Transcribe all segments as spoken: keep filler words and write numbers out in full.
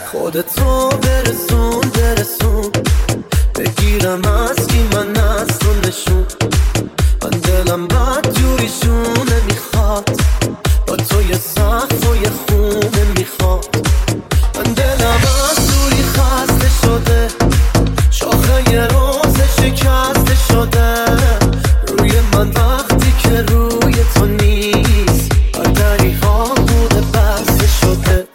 خودتو برسون برسون بگیرم از کی من از تو نشون من دلم بد جوریشونه میخواد با تو یه سقف و یه خونه میخواد من دلم از دوری خسته شده شاخه یه روز شکسته شده روی من وقتی که روی تو نیست بردری ها بوده بسته شده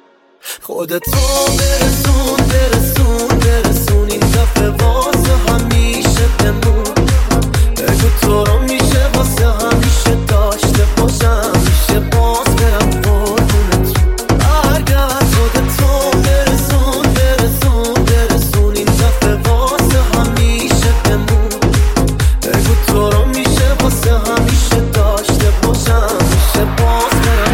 خودتو برسون برسون برسون این دفعه واسه همیشه بمون بگو تو رو میشه واسه همیشه داشته باشم میشه باز برم قربونت برگرد خودتو برسون برسون برسون این دفعه واسه همیشه بمون بگو تو رو میشه واسه همیشه داشته باشم میشه باز برم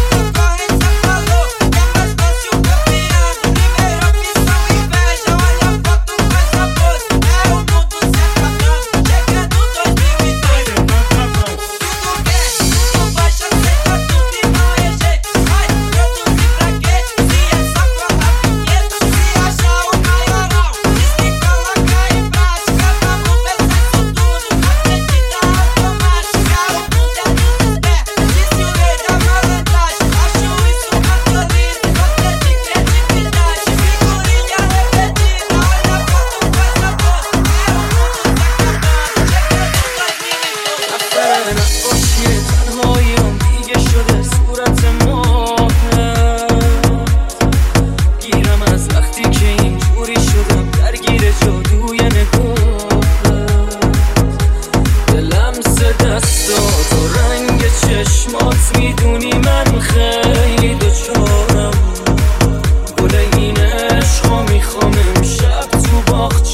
Olha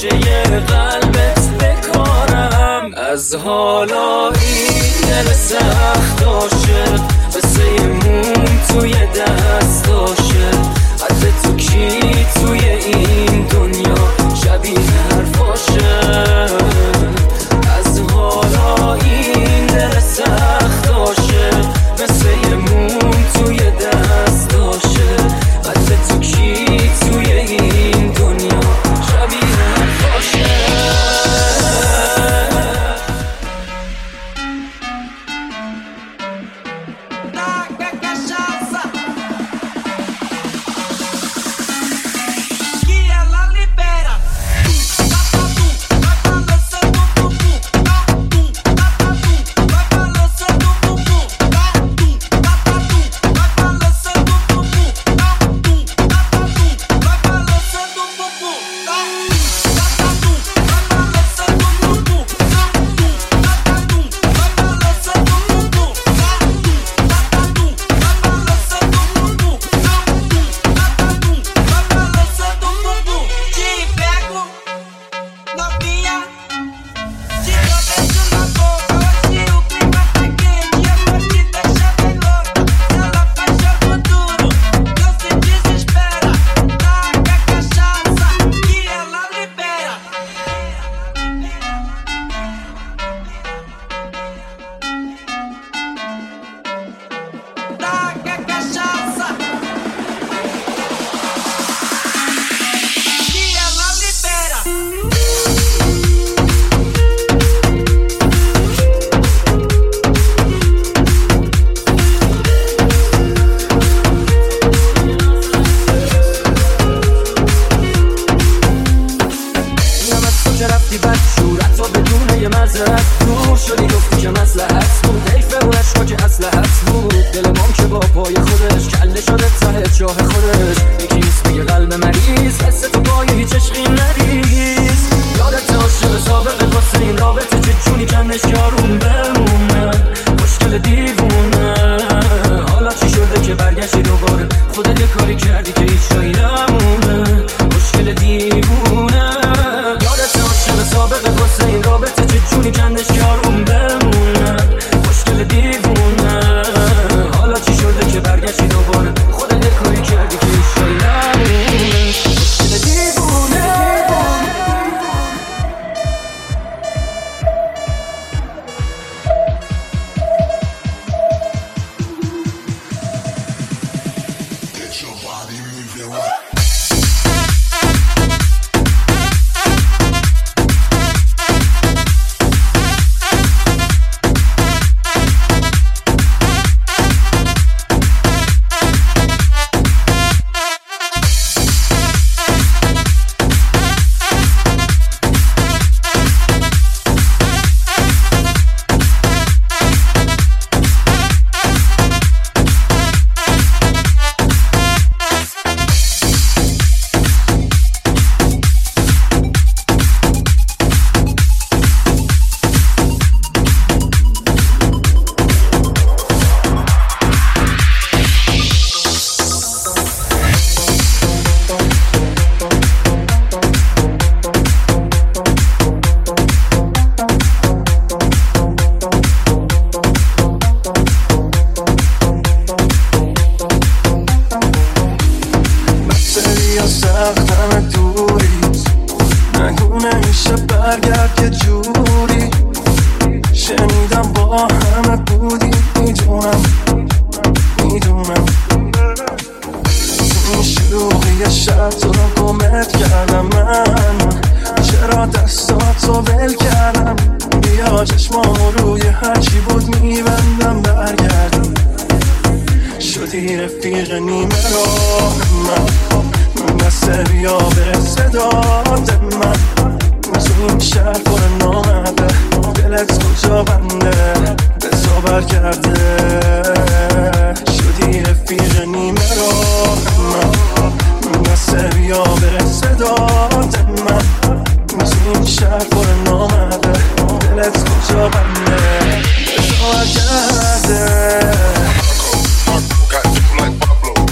گوشه قلبت بکارم. از حالا این دل سخت عاشق مثل موم توی دستاشه. حد تو کی توی این دنیا شبیه حرفاشه. از حالا این دل سخت عاشق مثل موم توی دستاشه. حد تو کی توی این دنیا شبیه حرفاشه.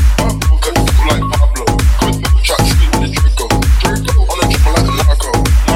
Like Pablo, cut, chat, street with the Draco. On the triple like the narco.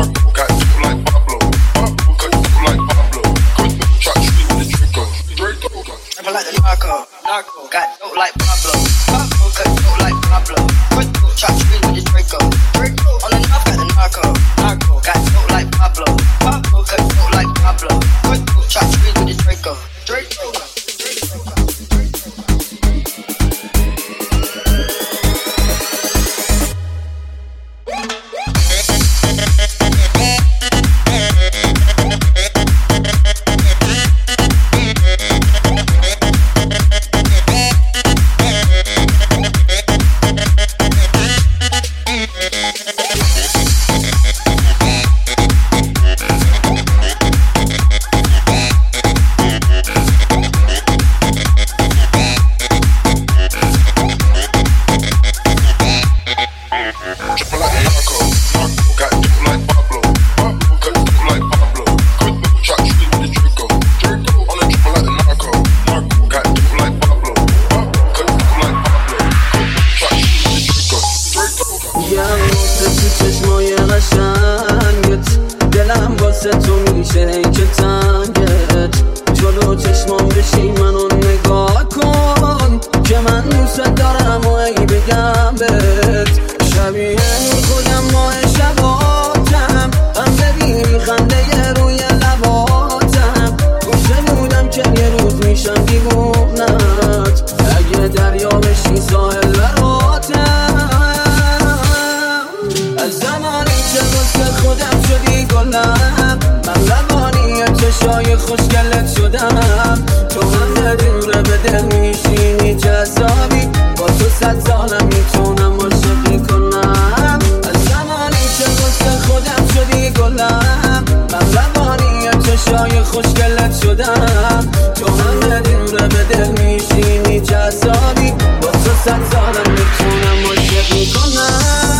خودم شدی گلم، من لبانی چشای خوشگلت شدم. تو هم بدون به دل میشینی جذابی، با تو صد سالم میتونم عاشقی کنم. از زمانی که واسه خودم شدی گلم، من لبانی چشای خوشگلت شدم. تو هم بدون به دل میشینی جذابی، با تو صد سالم میتونم عاشقی کنم.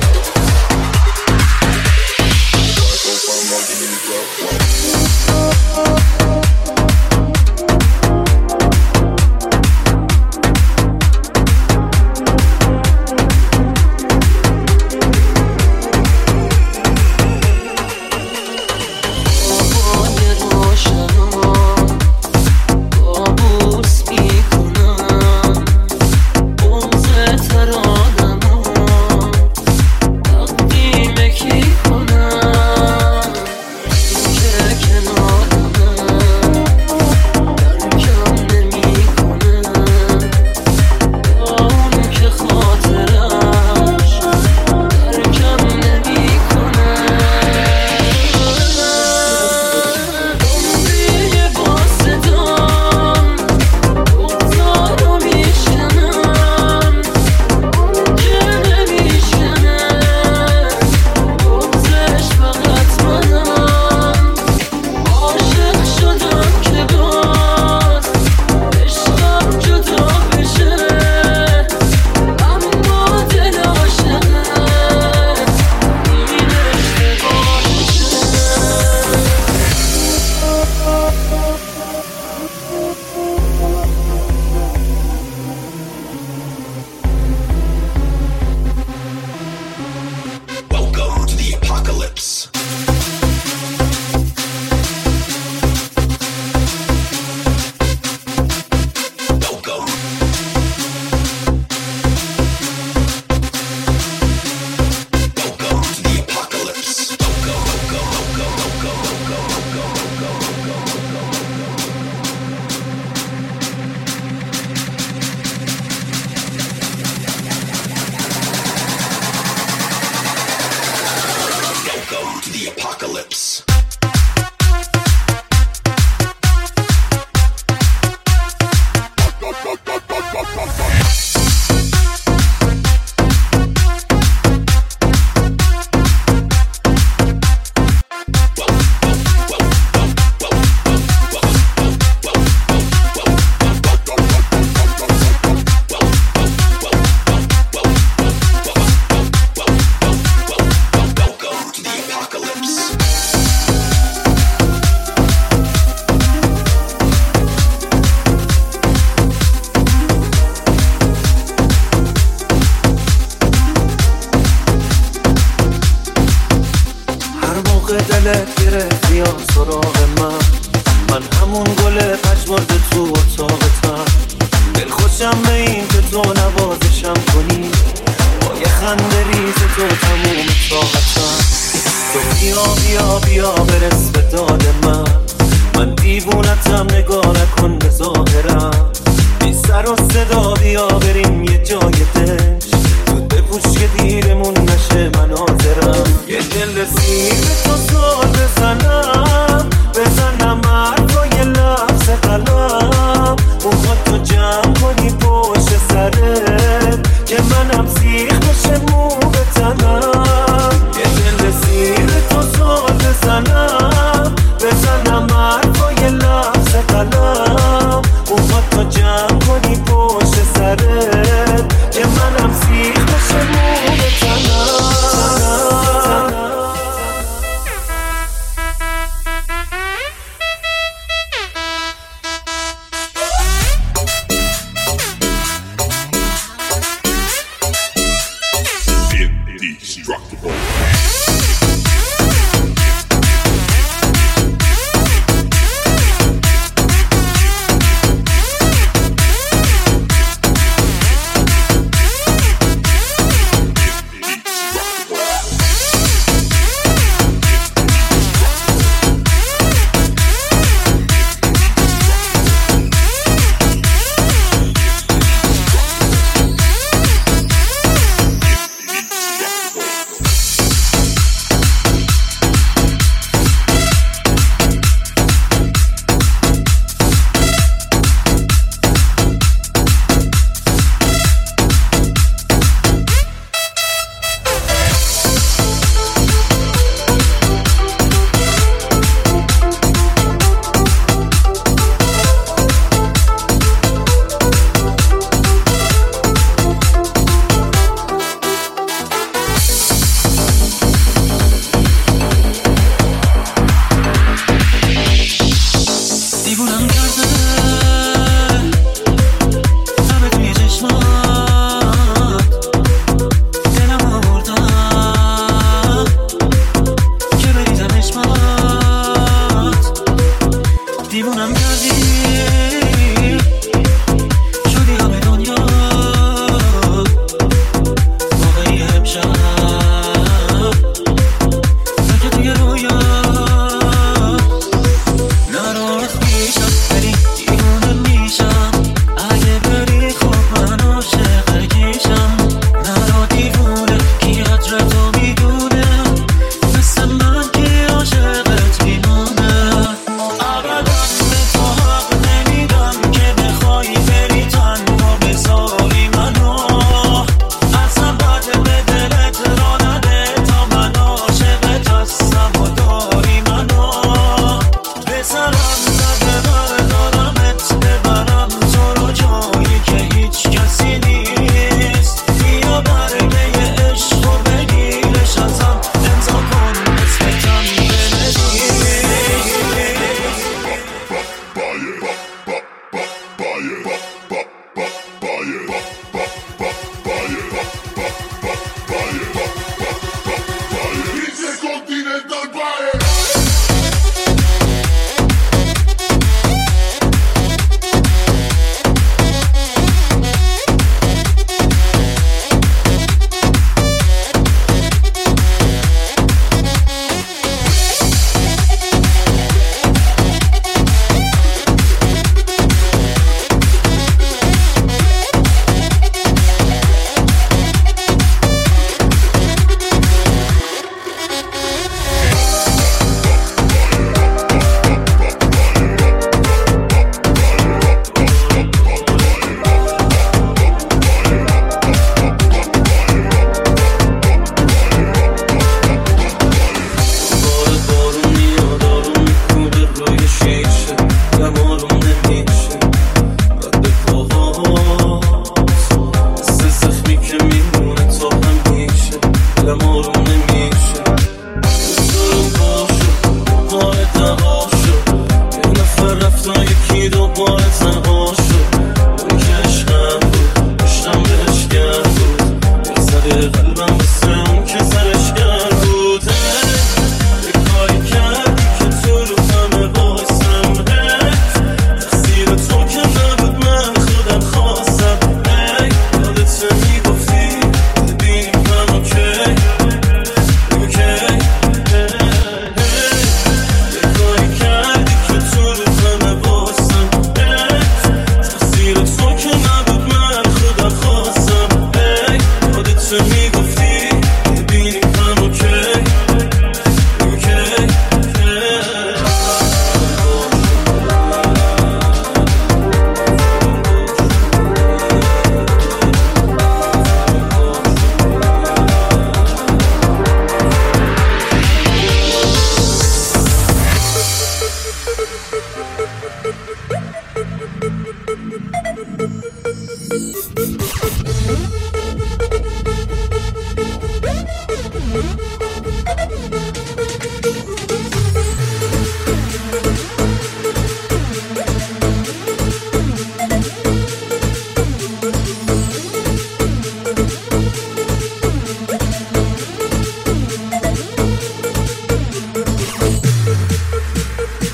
Whoa.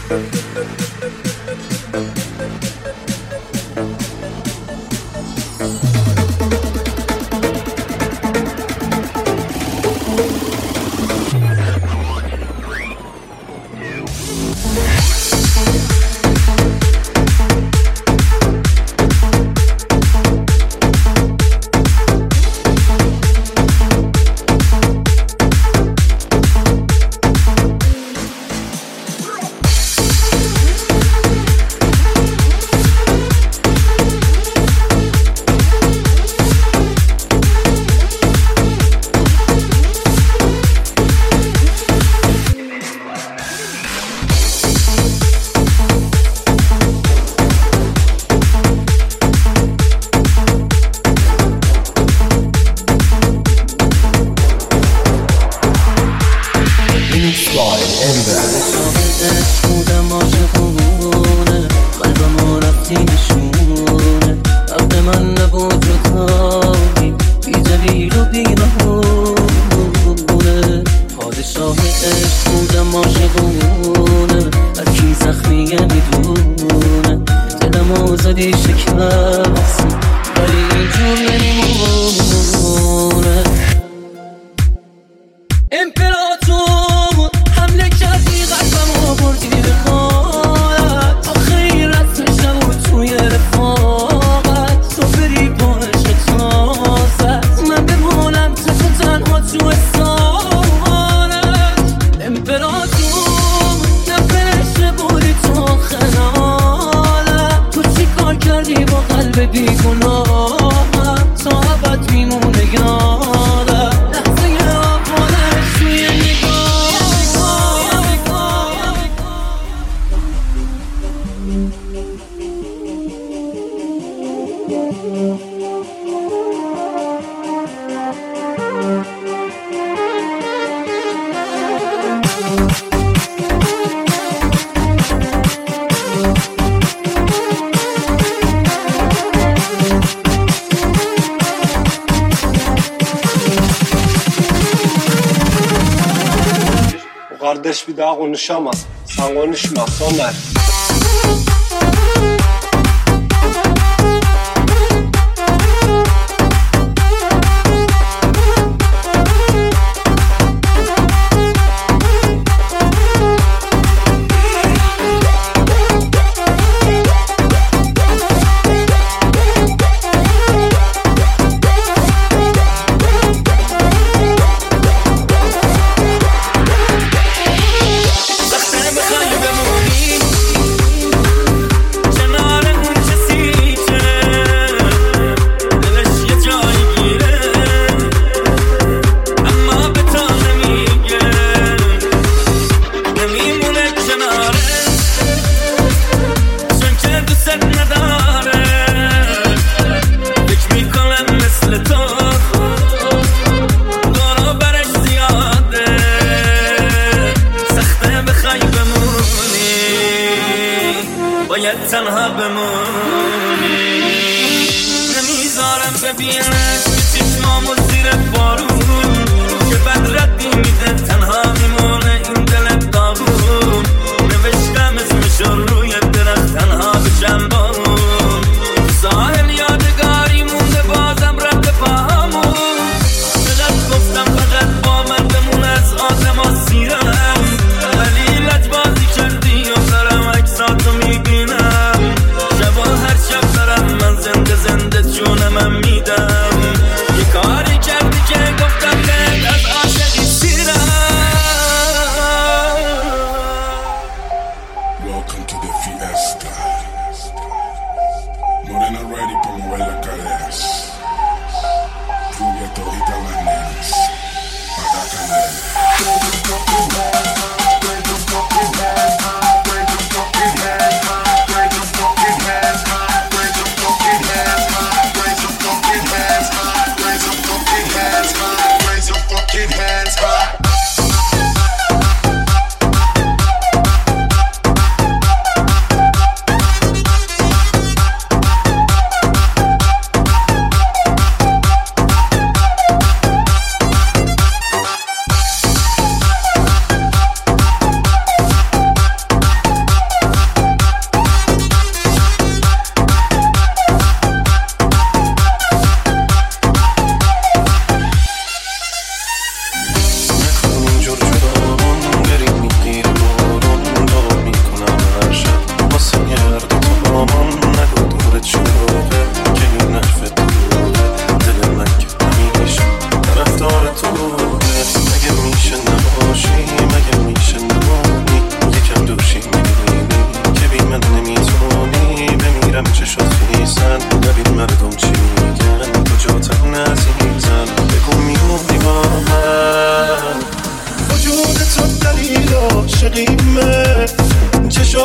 Kardeş bir daha konuşamaz. Sen konuşma Somer. تنها بمونی نمیذارم ببینش چشمامو زیر بارون که بد ردی میده تنها میمونه این دل داغون نوشتم اسمشو روی درخت تنها بشم بارون ساحل یادگاری مونده بازم رد پاهامون چقدر گفتم فقط با من بمون از آدم ها سیرم ولی لجبازی کردی و دارم عکساتو میبینم شبا هر شب دارم من زنده زنده جونم میدم یه کاری کردی که گفتم بهت از عاشقی سیرم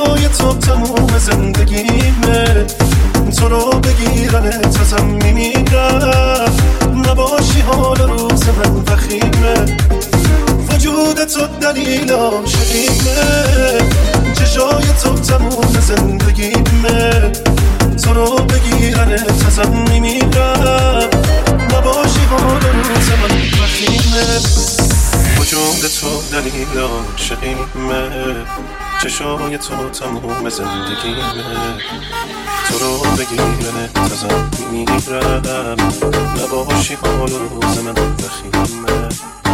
چشای تو تموم زندگیمه، تو رو بگیرنت ازم میمیرم، نباشی حال روز من وخیمه، وجود تو دلیل عاشقیمه، چشای تو تموم زندگیمه، تو رو بگیرنت ازم میمیرم، نباشی حال روز من وخیمه، وجود تو دلیل عاشقیمه، چشای تو تموم زندگیمه، تو رو بگیرنت ازم میمیرم، نباشی حال روز من وخیمه.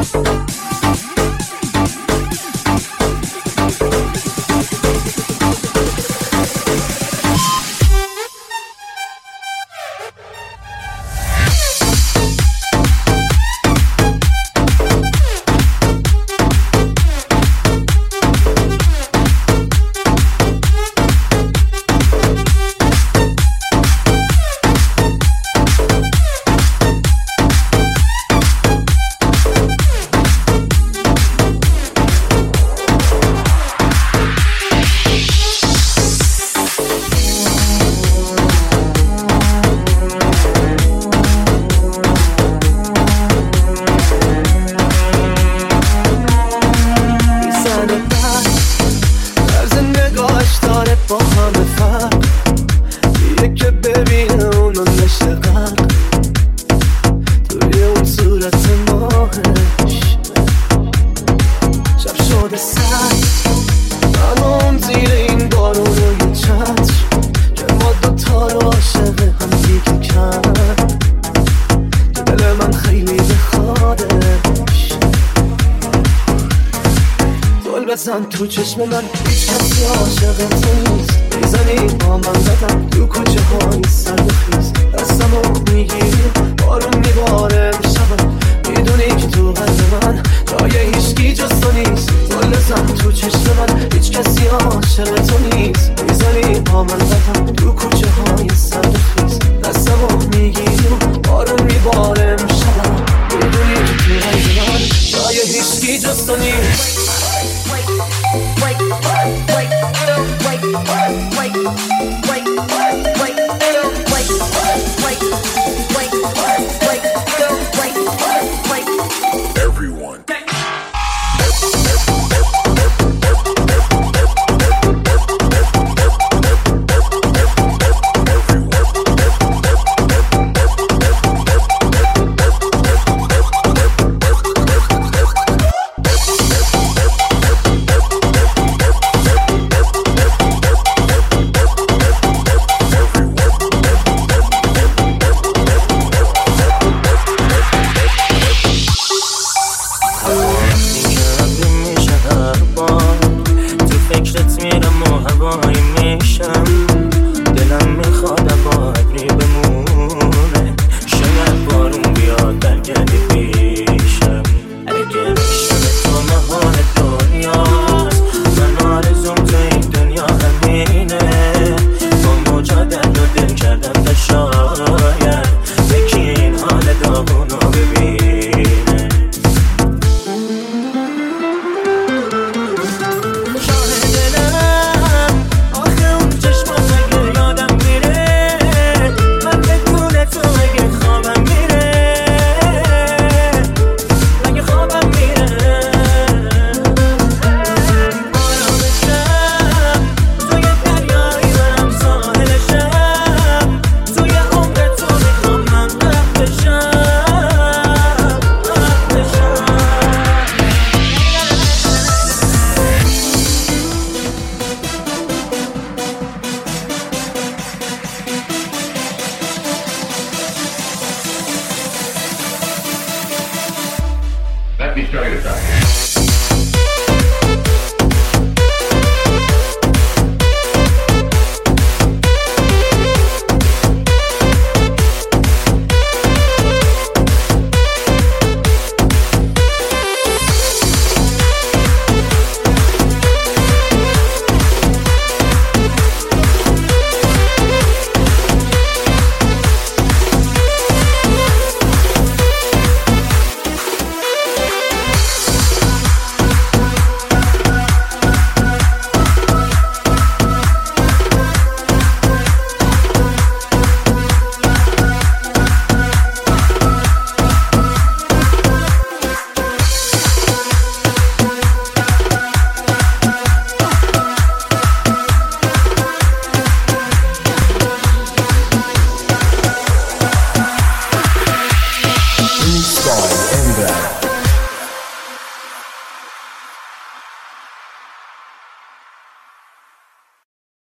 تو چشم من هیچ کسی عاشق تو نیست، میزنی با من زدم تو کوچه های سرخیز، دستمو میگیری بارون میباره میشبم، میدونی که تو قلب من جای هیچکی جز تو نیست، گلزن تو چشم من هیچ کسی عاشق تو نیست، میزنی با من زدم تو کوچه های سرخیز، دستمو میگیری بارون میباره میشبم، میدونی که تو قلب من جای هیچکی جز تو نیست. Wait, wait, wait, wait, wait, wait, wait, everyone. تو فکرت میرم و هوایی میشم،